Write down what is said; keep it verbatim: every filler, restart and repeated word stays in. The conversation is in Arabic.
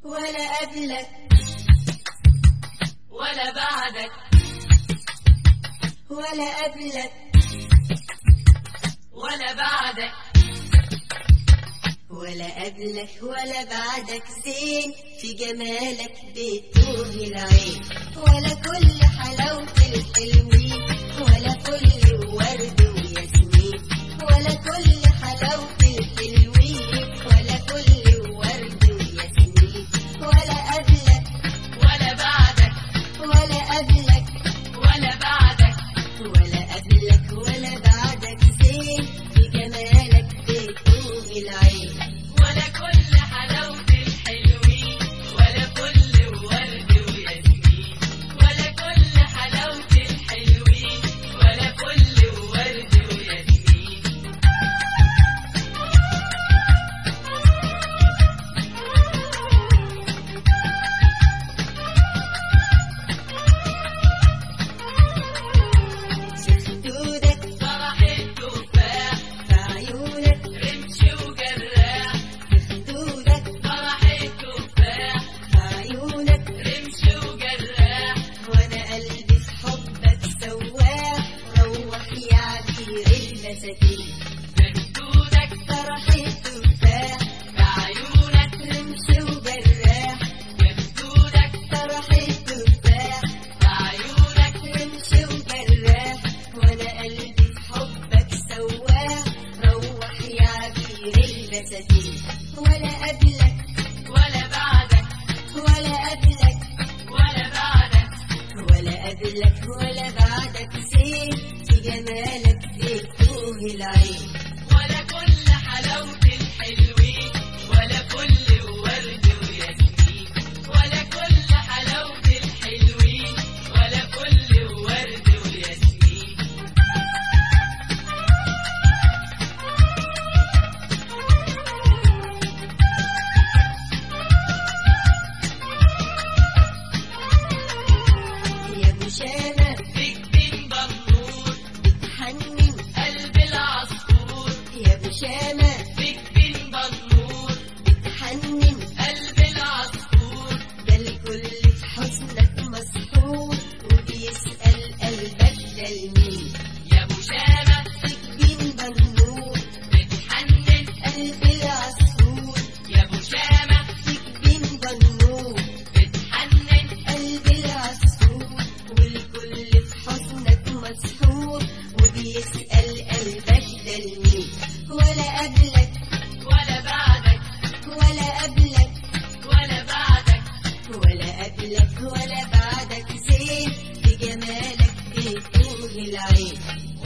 ولا قبلك ولا بعدك ولا قبلك ولا بعدك ولا قبلك ولا بعدك زين في جمالك بتوه العين، ولا كل حلاوة الحلوين، ولا كل ورد وياسمين، ولا كل حلاوة الحلوين، ولا كل ورد وياسمين، ولا قبلك ولا بعدك ولا قبلك ولا بعدك ولا قبلك ولا بعدك زين في جمالك بتوه العين، ولا كل حلاوة الحلوين، ولا كل ورد وياسمين، ولا كل حلاوة الحلوين، ولا كل ورد وياسمين. خدودك فرح التفاح في عيونك رمش وجراح، خدودك فرح التفاح في عيونك رمش وجراح، وانا قلبي في حبك سواح، روح يا عبير المساكين خدودك فرح التفاح في عيونك رمش وجراح، خدودك فرح التفاح في عيونك رمش وجراح، وانا قلبي في حبك سواح، روح يا عبير المساكين، ولا قبلك ولا بعدك ولا قبلك ولا بعدك ولا قبلك ولا بعدك زين في جمالك بتوه العين، ولا كل حلاوة الحلوين، ولا كل ورد وياسمين، ولا كل حلاوة الحلوين، ولا كل ورد وياسمين. يا مشامة فيك بين بنور بتحنن قلب العصفور، يا مشامة فيك بين بنور بتحنن قلب العصفور، ده الكل في حزنك مسحور، وبيسأل قلبك ده لمين، يا ابو شامة بين بنور بتحنن قلب العصفور، يا ابو شامة بين بنور بتحنن قلب العصفور، والكل في حزنك مسحور، وبيسأل قلبك ده لمين، ولا قبلك ولا بعدك ولا قبلك ولا بعدك ولا قبلك ولا بعدك زين في جمالك بتوه العين.